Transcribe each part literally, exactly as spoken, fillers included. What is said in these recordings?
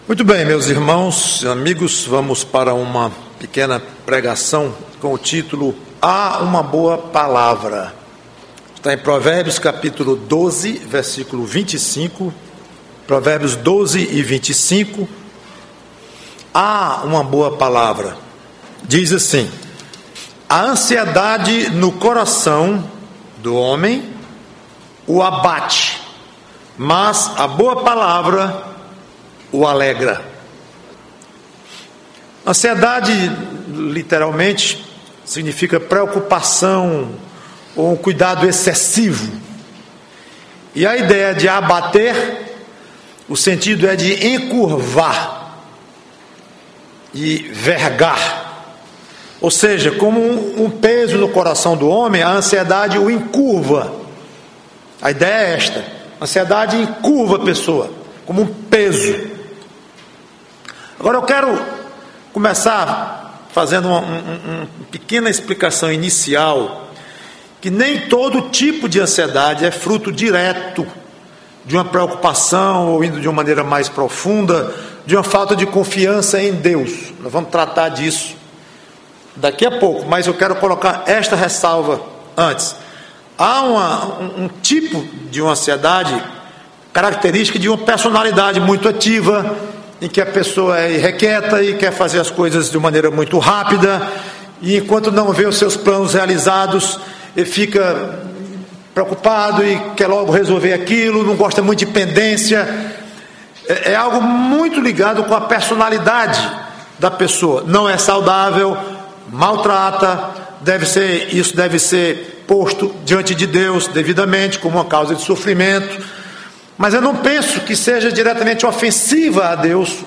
Muito bem, meus irmãos e amigos, vamos para uma pequena pregação com o título Há uma boa palavra. Está em Provérbios capítulo doze, versículo vinte e cinco. Provérbios doze e vinte e cinco. Há uma boa palavra. Diz assim: a ansiedade no coração do homem o abate, mas a boa palavra o alegra. Ansiedade, literalmente, significa preocupação ou um cuidado excessivo. E a ideia de abater, o sentido é de encurvar e vergar. Ou seja, como um, um peso no coração do homem, a ansiedade o encurva. A ideia é esta: a ansiedade encurva a pessoa, como um peso. Agora eu quero começar fazendo uma, uma, uma pequena explicação inicial, que nem todo tipo de ansiedade é fruto direto de uma preocupação ou indo de uma maneira mais profunda, de uma falta de confiança em Deus. Nós vamos tratar disso daqui a pouco, mas eu quero colocar esta ressalva antes. Há uma, um, um tipo de uma ansiedade característica de uma personalidade muito ativa, em que a pessoa é irrequieta e quer fazer as coisas de maneira muito rápida, e enquanto não vê os seus planos realizados, ele fica preocupado e quer logo resolver aquilo, não gosta muito de pendência. É, é algo muito ligado com a personalidade da pessoa. Não é saudável, maltrata, deve ser, isso deve ser posto diante de Deus devidamente como uma causa de sofrimento. Mas eu não penso que seja diretamente ofensiva a Deus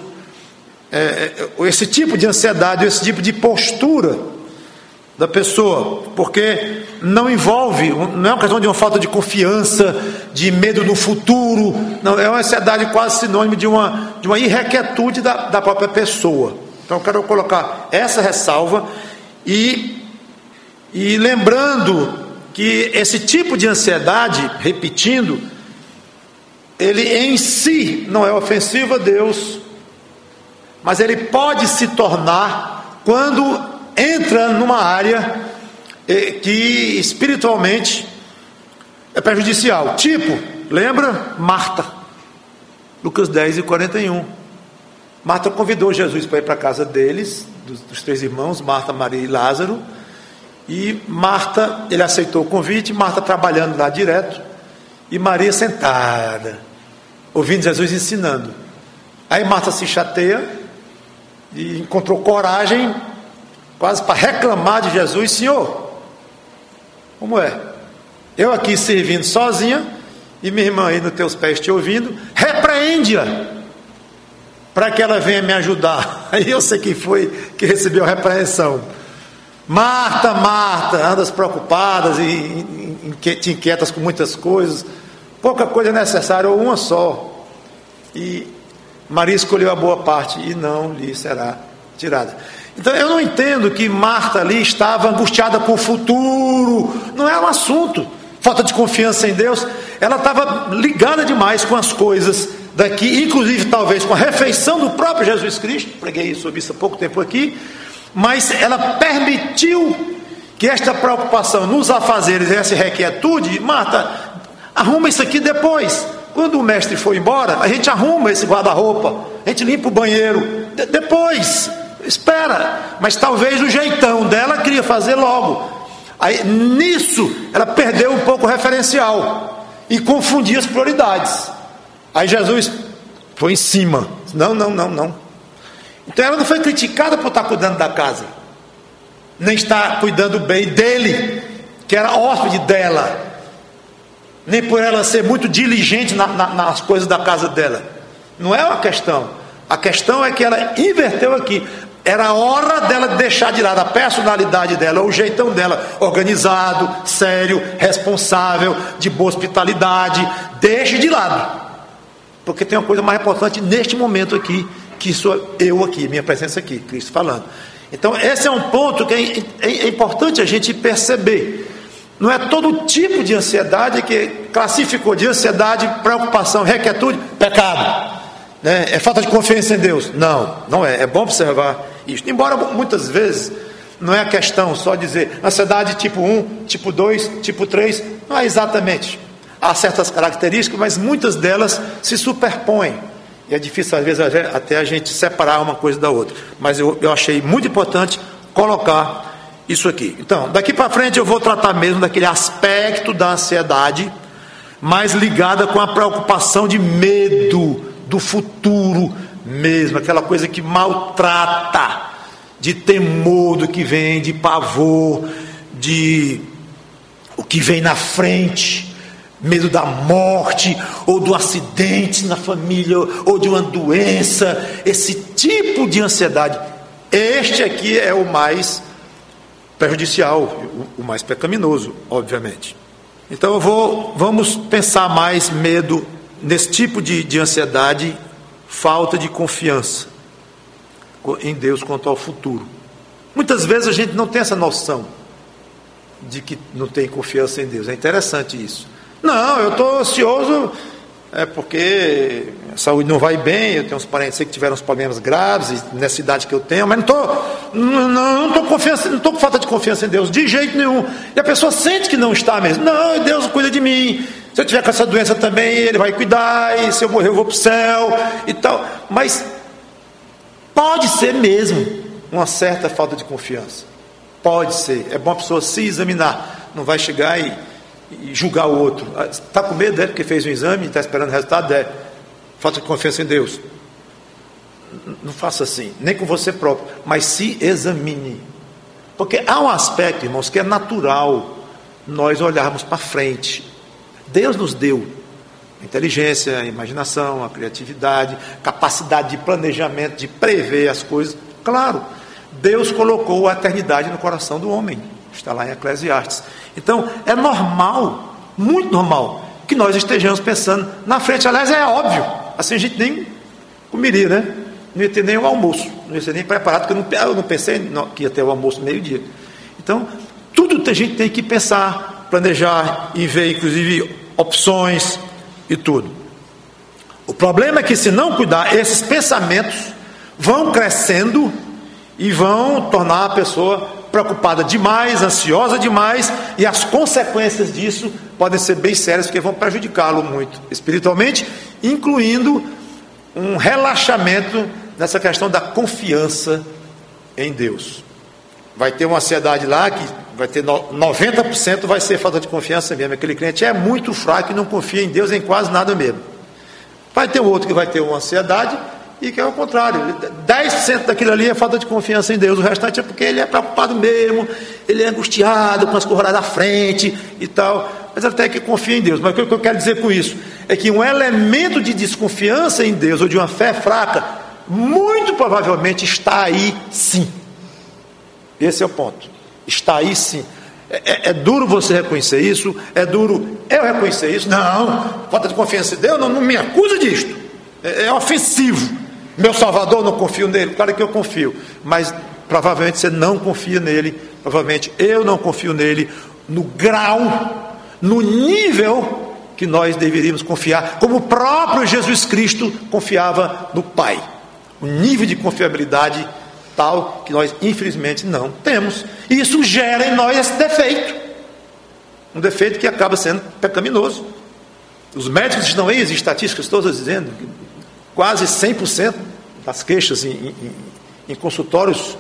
é, esse tipo de ansiedade, esse tipo de postura da pessoa, porque não envolve, não é uma questão de uma falta de confiança, de medo do futuro, não, é uma ansiedade quase sinônimo de uma, de uma irrequietude da, da própria pessoa. Então eu quero colocar essa ressalva e, e lembrando que esse tipo de ansiedade, repetindo, ele em si não é ofensivo a Deus, mas ele pode se tornar quando entra numa área que espiritualmente é prejudicial. Tipo, lembra Marta, Lucas dez e quarenta e um. Marta convidou Jesus para ir para a casa deles, dos, dos três irmãos, Marta, Maria e Lázaro. E Marta, ele aceitou o convite, Marta trabalhando lá direto, e Maria sentada, ouvindo Jesus ensinando. Aí Marta se chateia e encontrou coragem quase para reclamar de Jesus: Senhor, como é? Eu aqui servindo sozinha e minha irmã aí nos teus pés te ouvindo, repreende-a para que ela venha me ajudar. Aí eu sei quem foi que recebeu a repreensão. Marta, Marta, andas preocupadas e te inquietas com muitas coisas, pouca coisa é necessária, ou uma só. E Maria escolheu a boa parte, e não lhe será tirada. Então eu não entendo que Marta ali estava angustiada com o futuro. Não é um assunto, falta de confiança em Deus. Ela estava ligada demais com as coisas daqui, inclusive talvez com a refeição do próprio Jesus Cristo. Preguei sobre isso há pouco tempo aqui. Mas ela permitiu que esta preocupação nos afazeres, essa requietude, Marta, arruma isso aqui depois. Quando o mestre for embora, a gente arruma esse guarda-roupa, a gente limpa o banheiro, de- depois, espera. Mas talvez o jeitão dela queria fazer logo. Aí nisso ela perdeu um pouco o referencial e confundia as prioridades. Aí Jesus foi em cima: não, não, não, não. Então ela não foi criticada por estar cuidando da casa, nem estar cuidando bem dele, que era hóspede dela, nem por ela ser muito diligente na, na, nas coisas da casa dela. Não é uma questão. A questão é que ela inverteu aqui. Era a hora dela deixar de lado a personalidade dela, o jeitão dela, organizado, sério, responsável, de boa hospitalidade. Deixe de lado, porque tem uma coisa mais importante neste momento aqui, que sou eu aqui, minha presença aqui, Cristo falando. Então esse é um ponto que é, é, é importante a gente perceber. Não é todo tipo de ansiedade que classificou de ansiedade, preocupação, requietude, pecado. né? É falta de confiança em Deus? Não, não é. É bom observar isso. Embora muitas vezes não é a questão só dizer ansiedade tipo um, tipo dois, tipo três. Não é exatamente. Há certas características, mas muitas delas se superpõem. E é difícil às vezes até a gente separar uma coisa da outra. Mas eu, eu achei muito importante colocar isso aqui. Então, daqui para frente eu vou tratar mesmo daquele aspecto da ansiedade mais ligada com a preocupação de medo do futuro mesmo, aquela coisa que maltrata, de temor do que vem, de pavor, de o que vem na frente, medo da morte, ou do acidente na família, ou de uma doença, esse tipo de ansiedade. Este aqui é o mais prejudicial, o mais pecaminoso, obviamente. Então eu vou, vamos pensar mais medo nesse tipo de, de ansiedade, falta de confiança em Deus quanto ao futuro. Muitas vezes a gente não tem essa noção de que não tem confiança em Deus. É interessante isso. Não, eu estou ansioso é porque a saúde não vai bem, eu tenho uns parentes que tiveram uns problemas graves nessa idade que eu tenho, mas não estou não, não estou confiança, não estou com falta de confiança em Deus de jeito nenhum. E a pessoa sente que não está mesmo. Não, Deus cuida de mim. Se eu tiver com essa doença também, Ele vai cuidar, e se eu morrer eu vou para o céu e tal. Mas pode ser mesmo uma certa falta de confiança. Pode ser. É bom a pessoa se examinar. Não vai chegar e, e julgar o outro. Está com medo, é porque fez um exame e está esperando o resultado? É. Falta de confiança em Deus. Não faça assim, nem com você próprio, mas se examine. Porque há um aspecto, irmãos, que é natural nós olharmos para frente. Deus nos deu a inteligência, a imaginação, a criatividade, capacidade de planejamento, de prever as coisas. Claro, Deus colocou a eternidade no coração do homem. Está lá em Eclesiastes. Então, é normal, muito normal, que nós estejamos pensando na frente. Aliás, é óbvio. Assim a gente nem comeria, né? Não ia ter nem o almoço. Não ia ser nem preparado, porque eu não, eu não pensei que ia ter o almoço meio-dia. Então, tudo a gente tem que pensar, planejar e ver, inclusive, opções e tudo. O problema é que, se não cuidar, esses pensamentos vão crescendo e vão tornar a pessoa preocupada demais, ansiosa demais, e as consequências disso podem ser bem sérias, porque vão prejudicá-lo muito espiritualmente, incluindo um relaxamento nessa questão da confiança em Deus. Vai ter uma ansiedade lá que vai ter noventa por cento vai ser falta de confiança mesmo. Aquele cliente é muito fraco e não confia em Deus em quase nada mesmo. Vai ter outro que vai ter uma ansiedade e que é o contrário. dez por cento daquilo ali é falta de confiança em Deus. O restante é porque ele é preocupado mesmo, ele é angustiado com as coisas lá da frente e tal. Mas até que confia em Deus. Mas o que eu quero dizer com isso é que um elemento de desconfiança em Deus ou de uma fé fraca, muito provavelmente está aí sim. Esse é o ponto. Está aí sim. É, é, é duro você reconhecer isso, é duro eu reconhecer isso. Não, falta de confiança em Deus, não, não me acusa disto. É, é ofensivo. Meu Salvador, não confio nele. Claro que eu confio, mas provavelmente você não confia nele. Provavelmente eu não confio nele no grau, no nível que nós deveríamos confiar, como o próprio Jesus Cristo confiava no Pai. O nível de confiabilidade tal que nós infelizmente não temos, e isso gera em nós esse defeito, um defeito que acaba sendo pecaminoso. Os médicos estão aí, as estatísticas todas dizendo que quase cem por cento das queixas em, em, em consultórios,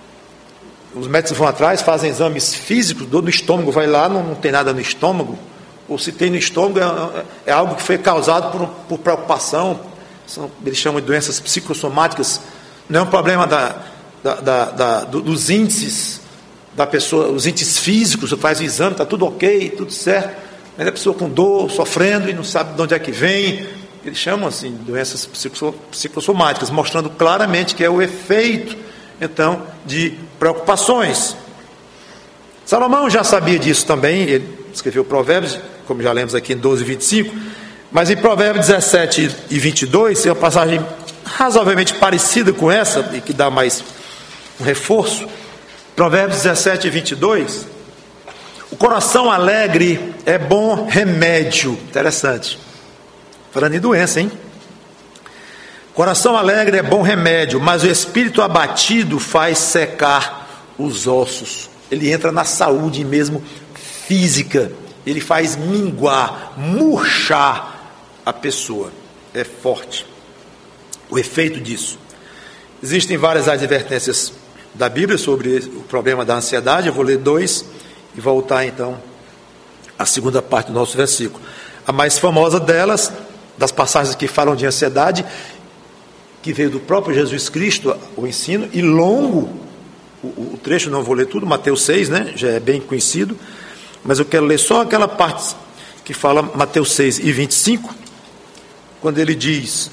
os médicos vão atrás, fazem exames físicos, dor no estômago, vai lá, não, não tem nada no estômago, ou se tem no estômago é, é algo que foi causado por, por preocupação, são, eles chamam de doenças psicossomáticas. Não é um problema da Da, da, da, dos índices da pessoa, os índices físicos, você faz o exame, está tudo ok, tudo certo, mas a pessoa com dor, sofrendo e não sabe de onde é que vem. Eles chamam assim doenças psicossomáticas, mostrando claramente que é o efeito então de preocupações. Salomão já sabia disso também, ele escreveu Provérbios, como já lemos aqui em doze, vinte e cinco, mas em Provérbios dezessete e vinte e dois, é uma passagem razoavelmente parecida com essa, e que dá mais um reforço. Provérbios dezessete e vinte e dois: o coração alegre é bom remédio. Interessante. Falando em doença, hein? Coração alegre é bom remédio, mas o espírito abatido faz secar os ossos. Ele entra na saúde mesmo física, ele faz minguar, murchar a pessoa. É forte o efeito disso. Existem várias advertências da Bíblia sobre o problema da ansiedade. Eu vou ler dois e voltar então à segunda parte do nosso versículo. A mais famosa delas, das passagens que falam de ansiedade, que veio do próprio Jesus Cristo, o ensino, e longo, o, o trecho, não vou ler tudo, Mateus seis, né, já é bem conhecido, mas eu quero ler só aquela parte que fala Mateus seis e vinte e cinco, quando ele diz,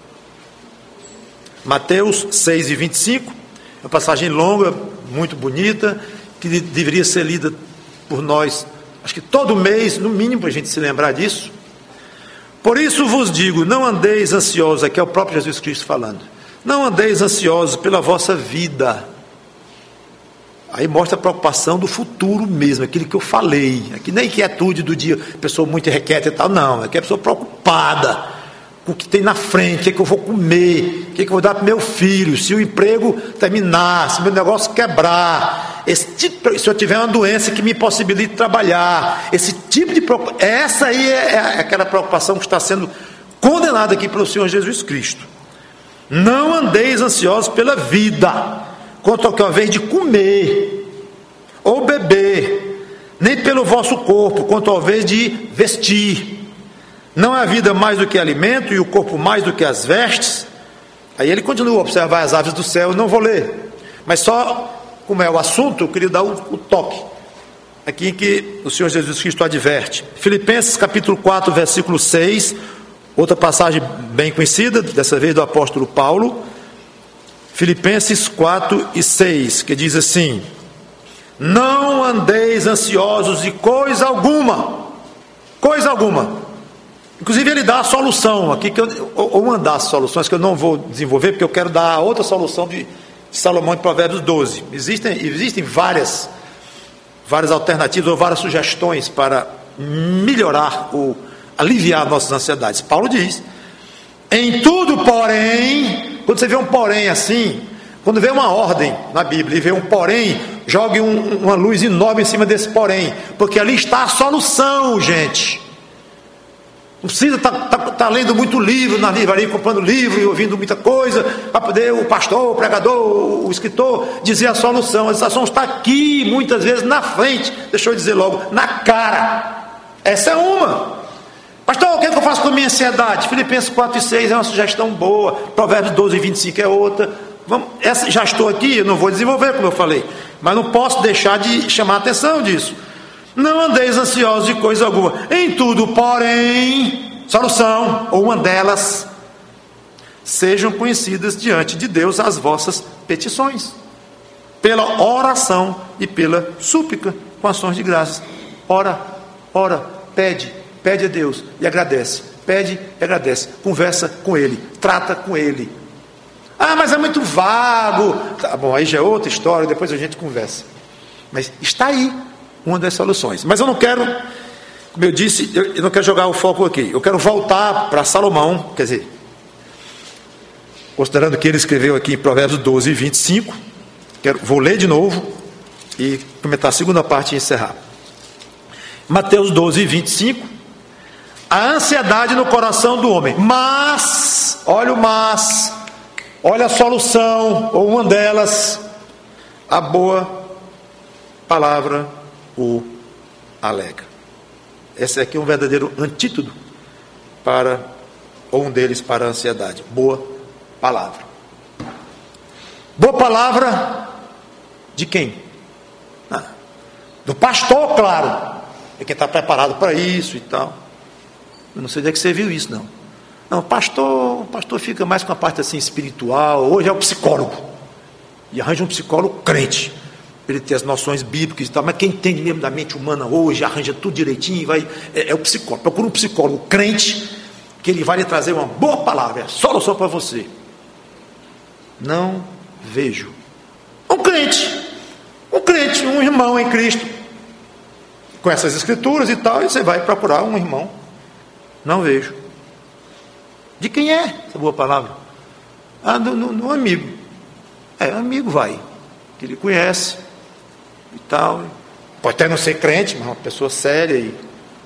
Mateus seis e vinte e cinco, é uma passagem longa, muito bonita, que deveria ser lida por nós, acho que todo mês, no mínimo, para a gente se lembrar disso. Por isso vos digo, não andeis ansiosos, aqui é o próprio Jesus Cristo falando, não andeis ansiosos pela vossa vida. Aí mostra a preocupação do futuro mesmo, aquilo que eu falei, aqui nem inquietude do dia, pessoa muito requieta e tal, não, aqui é a pessoa preocupada com o que tem na frente, o que, é que eu vou comer, o que, é que eu vou dar para meu filho, se o emprego terminar, se meu negócio quebrar, esse tipo, se eu tiver uma doença que me impossibilite trabalhar, esse tipo de preocupação, essa aí é, é aquela preocupação que está sendo condenada aqui pelo Senhor Jesus Cristo. Não andeis ansiosos pela vida, quanto ao que é a vez de comer ou beber, nem pelo vosso corpo, quanto ao vez de vestir. Não é a vida mais do que alimento e o corpo mais do que as vestes? Aí ele continua a observar as aves do céu, não vou ler, mas só como é o assunto, eu queria dar o, o toque aqui em que o Senhor Jesus Cristo adverte. Filipenses capítulo quatro, versículo seis, outra passagem bem conhecida, dessa vez do apóstolo Paulo, Filipenses quatro e seis, que diz assim: não andeis ansiosos de coisa alguma, coisa alguma. Inclusive ele dá a solução aqui, que eu, ou uma das soluções que eu não vou desenvolver, porque eu quero dar a outra solução de Salomão em Provérbios doze. Existem, existem várias, várias alternativas ou várias sugestões para melhorar ou aliviar nossas ansiedades. Paulo diz, em tudo porém, quando você vê um porém assim, quando vê uma ordem na Bíblia e vê um porém, jogue um, uma luz enorme em cima desse porém, porque ali está a solução, gente. Não precisa estar tá, tá, tá lendo muito livro na livraria, comprando livro e ouvindo muita coisa, para poder o pastor, o pregador, o escritor dizer a solução. A solução está aqui, muitas vezes na frente, deixa eu dizer logo, na cara. Essa é uma. Pastor, o que é que eu faço com a minha ansiedade? Filipenses quatro e seis é uma sugestão boa, Provérbios doze e vinte e cinco é outra. Vamos, essa, já estou aqui, eu não vou desenvolver como eu falei, mas não posso deixar de chamar a atenção disso. Não andeis ansiosos de coisa alguma, em tudo, porém, solução, ou uma delas, sejam conhecidas diante de Deus as vossas petições, pela oração e pela súplica, com ações de graças. Ora, ora, pede, pede a Deus e agradece, pede e agradece, conversa com Ele, trata com Ele. Ah, mas é muito vago. Tá bom, aí já é outra história, depois a gente conversa. Mas está aí uma das soluções. Mas eu não quero, como eu disse, eu não quero jogar o foco aqui. Eu quero voltar para Salomão, quer dizer, considerando que ele escreveu aqui em Provérbios doze e vinte e cinco, quero, vou ler de novo e comentar a segunda parte e encerrar. Mateus doze e vinte e cinco, a ansiedade no coração do homem, mas, olha o mas, olha a solução, ou uma delas, a boa palavra o alega. Esse aqui é um verdadeiro antídoto para, ou um deles para a ansiedade. Boa palavra. Boa palavra de quem? Ah, do pastor, claro. É quem está preparado para isso e tal. Eu não sei onde é que você viu isso, não. Não, pastor, o pastor fica mais com a parte assim espiritual. Hoje é o psicólogo. E arranja um psicólogo crente. Ele tem as noções bíblicas e tal, mas quem entende mesmo da mente humana hoje, arranja tudo direitinho, vai, é, é o psicólogo. Procura um psicólogo crente, que ele vai lhe trazer uma boa palavra, é solução para você. Não vejo. Um crente, um crente, um irmão em Cristo, com essas escrituras e tal, e você vai procurar um irmão. Não vejo. De quem é essa boa palavra? Ah, no, no, no amigo. É, amigo vai. Que ele conhece e tal. Pode até não ser crente, mas uma pessoa séria e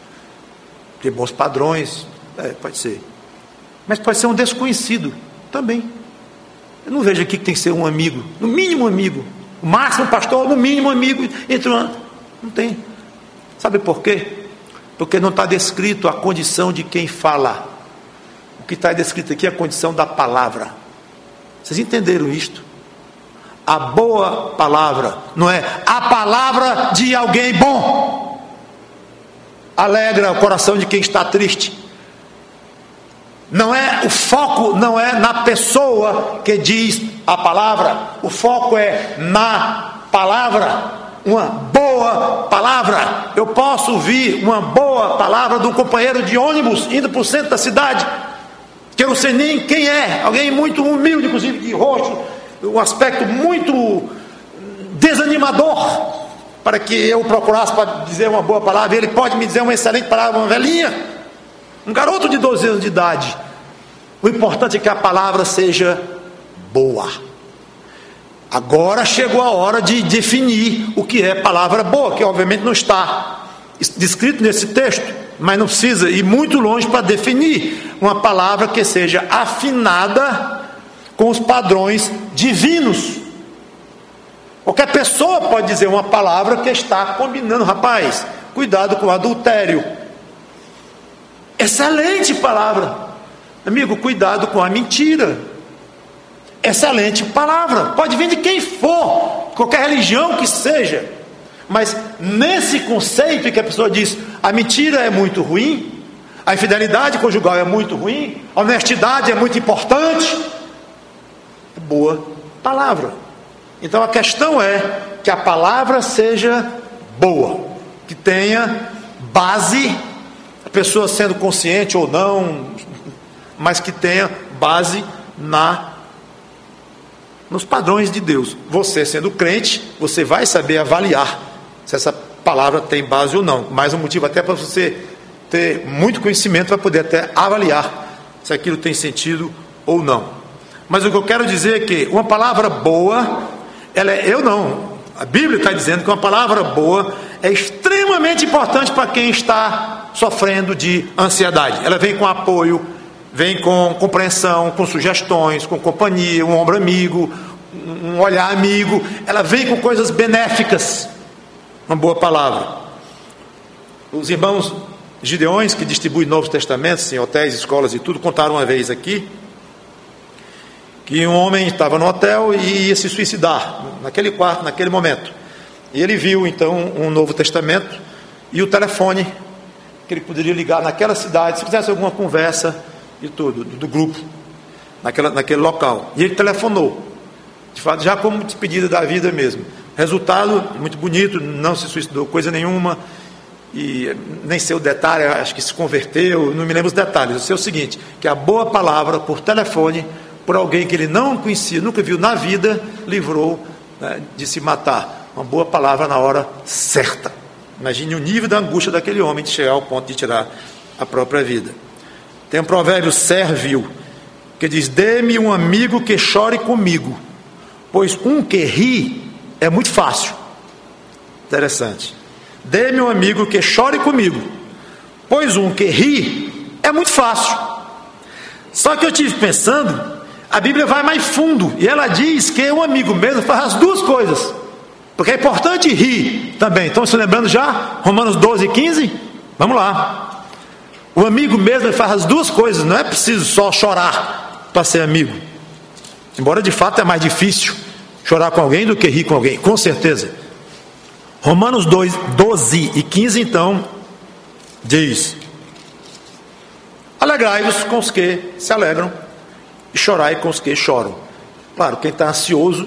ter bons padrões. É, pode ser. Mas pode ser um desconhecido também. Eu não vejo aqui que tem que ser um amigo. No mínimo amigo. O máximo pastor, no mínimo amigo. Entre um... Não tem. Sabe por quê? Porque não está descrito a condição de quem fala. O que está descrito aqui é a condição da palavra. Vocês entenderam isto? A boa palavra não é a palavra de alguém bom. Alegra o coração de quem está triste. Não é, o foco não é na pessoa que diz a palavra. O foco é na palavra. Uma boa palavra. Eu posso ouvir uma boa palavra de um companheiro de ônibus indo para o centro da cidade, que eu não sei nem quem é, alguém muito humilde, inclusive de rosto, um aspecto muito desanimador, para que eu procurasse para dizer uma boa palavra. Ele pode me dizer uma excelente palavra, uma velhinha, um garoto de doze anos de idade. O importante é que a palavra seja boa. Agora chegou a hora de definir o que é palavra boa, que obviamente não está descrito nesse texto, mas não precisa ir muito longe para definir uma palavra que seja afinada com os padrões divinos. Qualquer pessoa pode dizer uma palavra que está combinando. Rapaz, cuidado com o adultério. Excelente palavra. Amigo, cuidado com a mentira. Excelente palavra. Pode vir de quem for, qualquer religião que seja. Mas nesse conceito em que a pessoa diz a mentira é muito ruim, a infidelidade conjugal é muito ruim, a honestidade é muito importante, é boa palavra. Então a questão é que a palavra seja boa, que tenha base, a pessoa sendo consciente ou não, mas que tenha base na nos padrões de Deus. Você sendo crente, você vai saber avaliar se essa palavra tem base ou não. Mais um motivo até para você ter muito conhecimento para poder até avaliar se aquilo tem sentido ou não. Mas o que eu quero dizer é que uma palavra boa, ela é, eu não, a Bíblia está dizendo que uma palavra boa é extremamente importante para quem está sofrendo de ansiedade. Ela vem com apoio, vem com compreensão, com sugestões, com companhia, um ombro amigo, um olhar amigo. Ela vem com coisas benéficas. Uma boa palavra. Os irmãos Gideões, que distribuem Novos Testamentos em hotéis, escolas e tudo, contaram uma vez aqui que um homem estava no hotel e ia se suicidar naquele quarto, naquele momento. E ele viu então um Novo Testamento e o telefone que ele poderia ligar naquela cidade, se fizesse alguma conversa e tudo, do grupo, naquela, naquele local. E ele telefonou, de fato, já como despedida da vida mesmo. Resultado, muito bonito, não se suicidou, coisa nenhuma, e nem sei o detalhe, acho que se converteu, não me lembro os detalhes. Eu sei o seguinte, que a boa palavra por telefone, por alguém que ele não conhecia, nunca viu na vida, livrou, né, de se matar. Uma boa palavra na hora certa. Imagine o nível da angústia daquele homem de chegar ao ponto de tirar a própria vida. Tem um provérbio sérvio que diz: dê-me um amigo que chore comigo, pois um que ri é muito fácil. Interessante. Dê-me um amigo que chore comigo, pois um que ri é muito fácil. Só que eu estive pensando, a Bíblia vai mais fundo, e ela diz que um amigo mesmo faz as duas coisas, porque é importante rir também. Estão se lembrando já? Romanos doze, quinze? Vamos lá. O amigo mesmo faz as duas coisas, não é preciso só chorar para ser amigo. Embora de fato é mais difícil chorar com alguém do que rir com alguém, com certeza. Romanos dois, doze e quinze então diz: alegrai-vos com os que se alegram e chorai com os que choram. Claro, quem está ansioso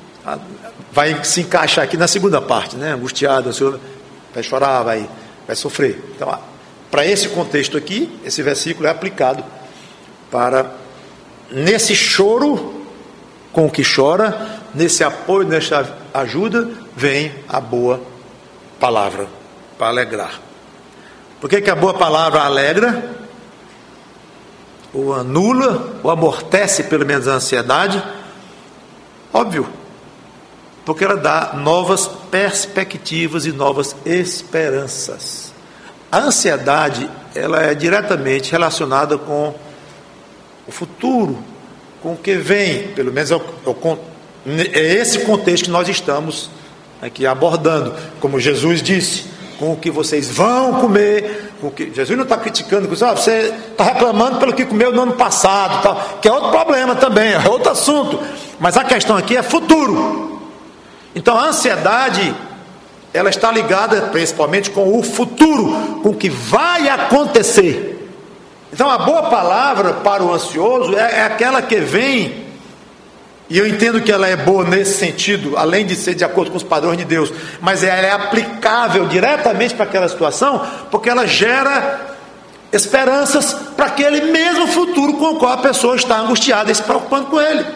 vai se encaixar aqui na segunda parte, né? Angustiado, ansioso, vai chorar, vai, vai sofrer. Então, para esse contexto aqui, esse versículo é aplicado para, nesse choro com o que chora, nesse apoio, nessa ajuda, vem a boa palavra para alegrar. Por que que a boa palavra alegra? ou anula, ou amortece pelo menos a ansiedade? Óbvio, porque ela dá novas perspectivas e novas esperanças. A ansiedade, ela é diretamente relacionada com o futuro, com o que vem, pelo menos é, o, é esse contexto que nós estamos aqui abordando, como Jesus disse, com o que vocês vão comer, com o que... Jesus não está criticando, ah, você está reclamando pelo que comeu no ano passado, tal, que é outro problema também, é outro assunto, mas a questão aqui é futuro. Então a ansiedade, ela está ligada principalmente com o futuro, com o que vai acontecer. Então a boa palavra para o ansioso é, é aquela que vem, e eu entendo que ela é boa nesse sentido, além de ser de acordo com os padrões de Deus, mas ela é aplicável diretamente para aquela situação, porque ela gera esperanças para aquele mesmo futuro com o qual a pessoa está angustiada e se preocupando com ele.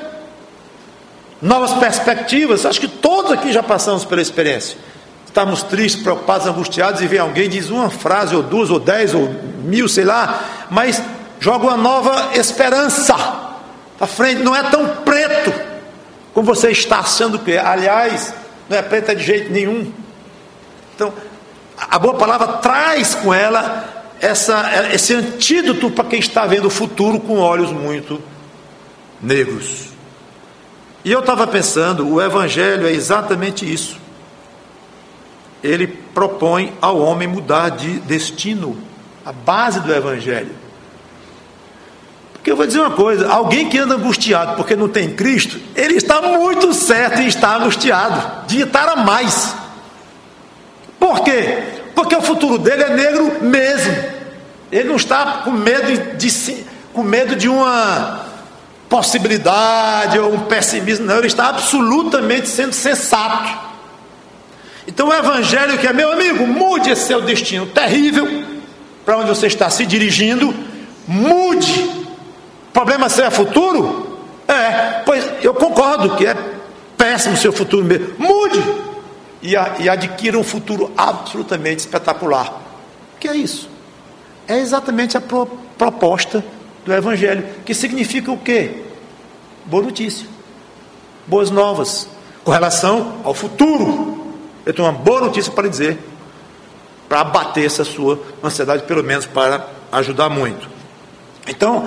Novas perspectivas. Acho que todos aqui já passamos pela experiência. Estamos tristes, preocupados, angustiados, e vem alguém, diz uma frase, ou duas, ou dez, ou mil, sei lá, mas joga uma nova esperança à frente. Não é tão preto como você está achando que é. Aliás, não é preto de jeito nenhum. Então, a boa palavra traz com ela essa, esse antídoto para quem está vendo o futuro com olhos muito negros. E eu estava pensando, o Evangelho é exatamente isso. Ele propõe ao homem mudar de destino, a base do Evangelho. Porque eu vou dizer uma coisa, alguém que anda angustiado porque não tem Cristo, ele está muito certo em estar angustiado, de estar a mais. Por quê? Porque o futuro dele é negro mesmo. Ele não está com medo de, de, com medo de uma possibilidade ou um pessimismo, não, ele está absolutamente sendo sensato. Então o Evangelho que é, meu amigo, mude esse seu destino terrível, para onde você está se dirigindo, mude. O problema seu é futuro? É, pois eu concordo que é péssimo o seu futuro mesmo. Mude e, a, e adquira um futuro absolutamente espetacular. O que é isso? É exatamente a pro, proposta do Evangelho, que significa o quê? Boa notícia, boas novas com relação ao futuro. Eu tenho uma boa notícia para lhe dizer, para abater essa sua ansiedade, pelo menos para ajudar muito. Então,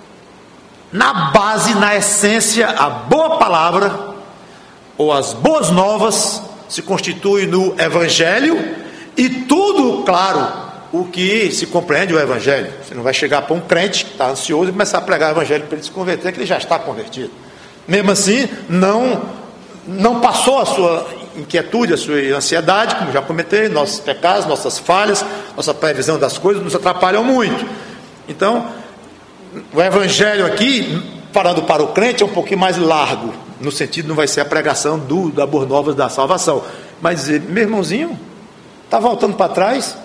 na base, na essência, a boa palavra ou as boas novas se constitui no Evangelho, e tudo, claro, o que se compreende o Evangelho. Você não vai chegar para um crente que está ansioso e começar a pregar o Evangelho para ele se converter, que ele já está convertido. Mesmo assim, não, não passou a sua inquietude, a sua ansiedade, como já comentei, nossos pecados, nossas falhas, nossa previsão das coisas nos atrapalham muito. Então, o Evangelho aqui, parando para o crente, é um pouquinho mais largo, no sentido, não vai ser a pregação do, da boa nova da salvação, mas dizer, meu irmãozinho, está voltando para trás?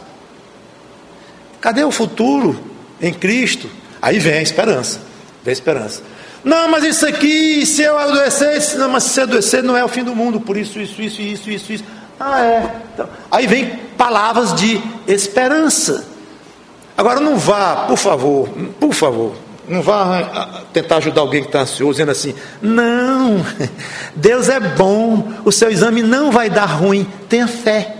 Cadê o futuro em Cristo? Aí vem a esperança, vem a esperança. Não, mas isso aqui, se eu adoecer, não, mas se adoecer não é o fim do mundo, por isso, isso, isso, isso, isso, isso. Ah, é. Então, aí vem palavras de esperança. Agora não vá, por favor, por favor, não vá tentar ajudar alguém que está ansioso, dizendo assim, não, Deus é bom, o seu exame não vai dar ruim, tenha fé.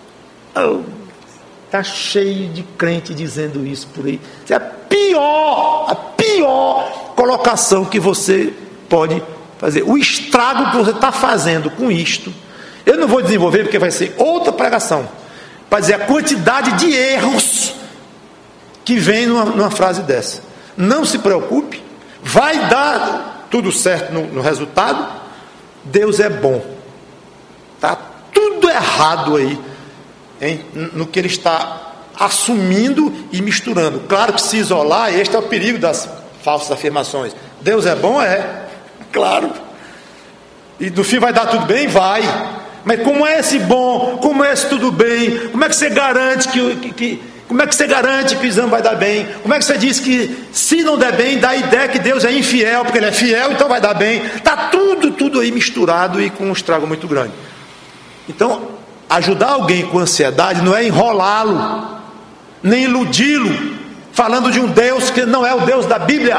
Está oh, cheio de crente dizendo isso por aí. Isso é a pior, a pior colocação que você pode fazer. O estrago que você está fazendo com isto, eu não vou desenvolver porque vai ser outra pregação, para dizer a quantidade de erros que vem numa, numa frase dessa. Não se preocupe, vai dar tudo certo no, no resultado. Deus é bom. Está tudo errado aí em, no que ele está assumindo e misturando. Claro que se isolar, este é o perigo das falsas afirmações. Deus é bom? É, claro. E no fim vai dar tudo bem? Vai. Mas como é esse bom? Como é esse tudo bem? Como é que você garante que, que, que como é que você garante que o exame vai dar bem? Como é que você diz que se não der bem, dá a ideia que Deus é infiel, porque ele é fiel, então vai dar bem? Está tudo, tudo aí misturado e com um estrago muito grande. Então, ajudar alguém com ansiedade não é enrolá-lo, nem iludi-lo, falando de um Deus que não é o Deus da Bíblia,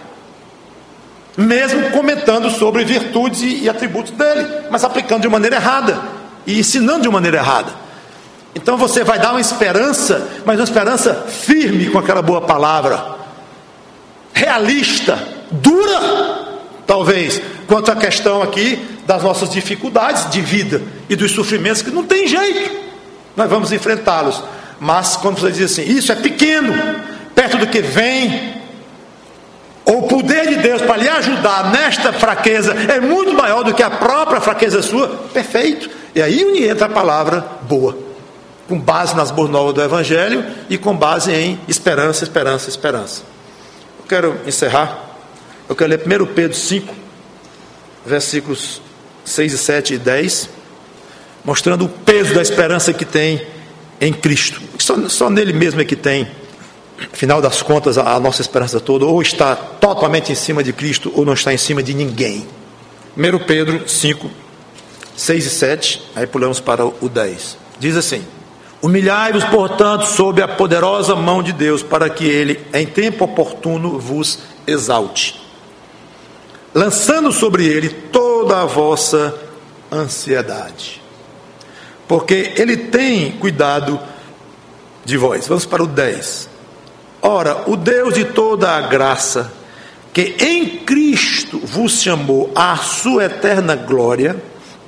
mesmo comentando sobre virtudes e atributos dele, mas aplicando de maneira errada e ensinando de maneira errada. Então você vai dar uma esperança, mas uma esperança firme com aquela boa palavra, realista, dura, talvez, quanto à questão aqui das nossas dificuldades de vida e dos sofrimentos que não tem jeito, nós vamos enfrentá-los. Mas quando você diz assim, isso é pequeno, perto do que vem, ou o poder de Deus para lhe ajudar nesta fraqueza é muito maior do que a própria fraqueza sua, perfeito. E aí entra a palavra boa, com base nas boas novas do Evangelho e com base em esperança, esperança, esperança. Eu quero encerrar, eu quero ler primeiro Pedro cinco, versículos seis e sete e dez, mostrando o peso da esperança que tem em Cristo. Só, só nele mesmo é que tem, afinal das contas, a, a nossa esperança toda, ou está totalmente em cima de Cristo, ou não está em cima de ninguém. primeiro Pedro cinco, seis e sete, aí pulamos para o dez. Diz assim: humilhai-vos, portanto, sob a poderosa mão de Deus, para que Ele, em tempo oportuno, vos exalte, lançando sobre Ele toda a vossa ansiedade, porque Ele tem cuidado de vós. Vamos para o dez. Ora, o Deus de toda a graça, que em Cristo vos chamou à sua eterna glória,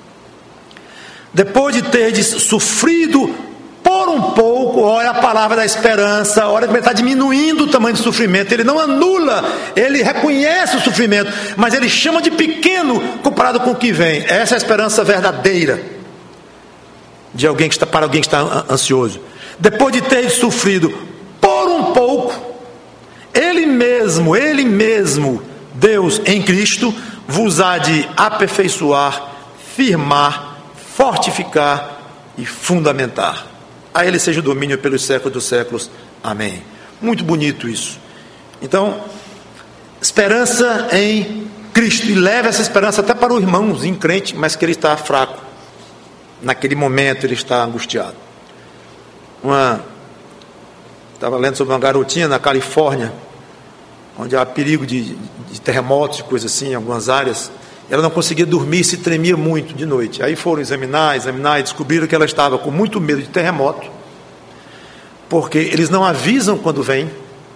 depois de terdes sofrido por um pouco, olha a palavra da esperança, olha como ele está diminuindo o tamanho do sofrimento, ele não anula, ele reconhece o sofrimento, mas ele chama de pequeno comparado com o que vem. Essa é a esperança verdadeira de alguém que está, para alguém que está ansioso. Depois de ter sofrido por um pouco, ele mesmo, ele mesmo, Deus em Cristo, vos há de aperfeiçoar, firmar, fortificar e fundamentar. A Ele seja o domínio pelos séculos dos séculos. Amém. Muito bonito isso. Então, esperança em Cristo, e leva essa esperança até para o irmãozinho crente, mas que ele está fraco. Naquele momento ele está angustiado. Uma, estava lendo sobre uma garotinha na Califórnia, onde há perigo de, de terremotos e coisas assim em algumas áreas. Ela não conseguia dormir, se tremia muito de noite. Aí foram examinar, examinar e descobriram que ela estava com muito medo de terremoto, porque eles não avisam quando vem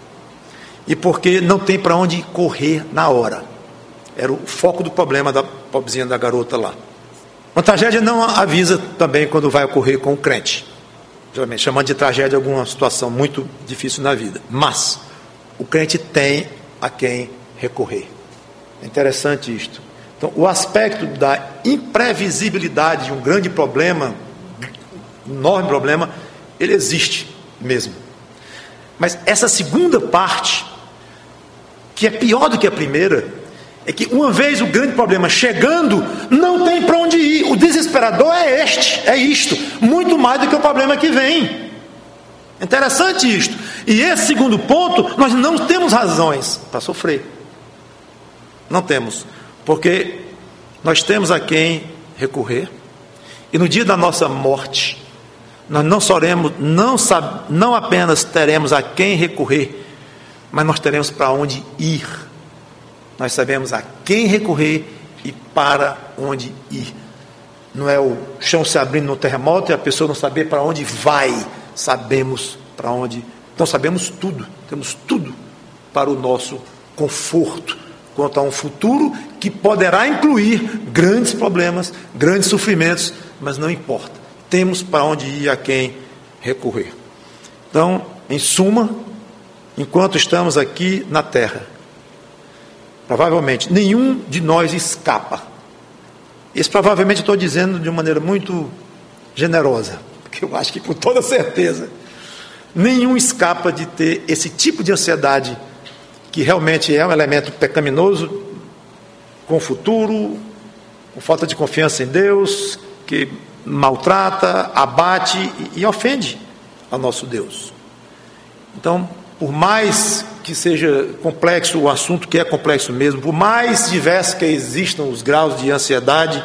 e porque não tem para onde correr na hora. Era o foco do problema da pobrezinha da garota lá. Uma tragédia não avisa também quando vai ocorrer com o crente, geralmente chamando de tragédia alguma situação muito difícil na vida, mas o crente tem a quem recorrer. É interessante isto. Então, o aspecto da imprevisibilidade de um grande problema, um enorme problema, ele existe mesmo. Mas essa segunda parte, que é pior do que a primeira, é que uma vez o grande problema chegando, não tem para onde ir. O desesperador é este, é isto, muito mais do que o problema que vem. É interessante isto. E esse segundo ponto, nós não temos razões para sofrer. Não temos. Porque nós temos a quem recorrer, e no dia da nossa morte, nós não soremos, não, sab, não apenas teremos a quem recorrer, mas nós teremos para onde ir. Nós sabemos a quem recorrer e para onde ir. Não é o chão se abrindo no terremoto e a pessoa não saber para onde vai. Sabemos para onde. Então sabemos tudo, temos tudo para o nosso conforto quanto a um futuro que poderá incluir grandes problemas, grandes sofrimentos, mas não importa, temos para onde ir, a quem recorrer. Então, em suma, enquanto estamos aqui na terra, provavelmente nenhum de nós escapa. Isso provavelmente eu estou dizendo de uma maneira muito generosa, porque eu acho que com toda certeza nenhum escapa de ter esse tipo de ansiedade, que realmente é um elemento pecaminoso, com o futuro, com falta de confiança em Deus, que maltrata, abate e, e ofende ao nosso Deus. Então, por mais que seja complexo o assunto, que é complexo mesmo, por mais diversos que existam os graus de ansiedade,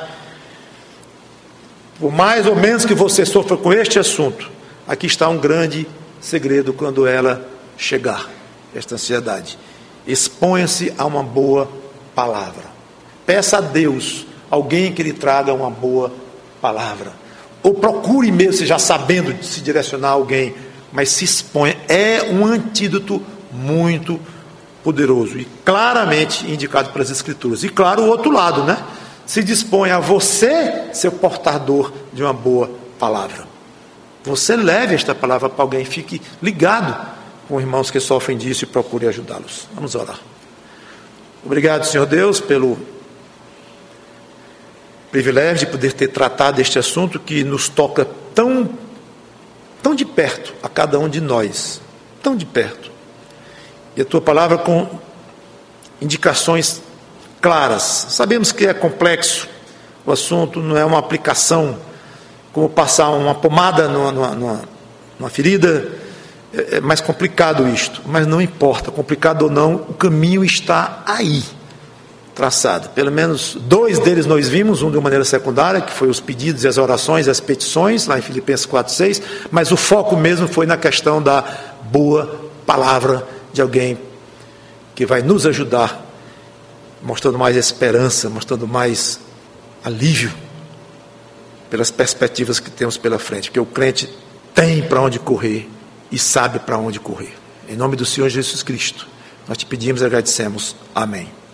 por mais ou menos que você sofra com este assunto, aqui está um grande segredo quando ela chegar. esta ansiedade. Exponha-se a uma boa palavra. Peça a Deus alguém que lhe traga uma boa palavra. Ou procure mesmo, você já sabendo de se direcionar a alguém, mas se exponha. É um antídoto muito poderoso e claramente indicado pelas Escrituras. E claro, o outro lado, né? Se dispõe a você ser o portador de uma boa palavra. Você leve esta palavra para alguém, fique ligado com irmãos que sofrem disso e procure ajudá-los. Vamos orar. Obrigado, Senhor Deus, pelo privilégio de poder ter tratado este assunto que nos toca tão, tão de perto a cada um de nós, tão de perto. E a Tua palavra com indicações claras. Sabemos que é complexo o assunto, não é uma aplicação como passar uma pomada numa, numa, numa ferida. É mais complicado isto, mas não importa, complicado ou não, o caminho está aí, traçado. Pelo menos dois deles nós vimos, um de uma maneira secundária, que foi os pedidos e as orações, as petições, lá em Filipenses quatro, seis, mas o foco mesmo foi na questão da boa palavra de alguém que vai nos ajudar, mostrando mais esperança, mostrando mais alívio pelas perspectivas que temos pela frente, porque o crente tem para onde correr e sabe para onde correr. Em nome do Senhor Jesus Cristo, nós te pedimos e agradecemos. Amém.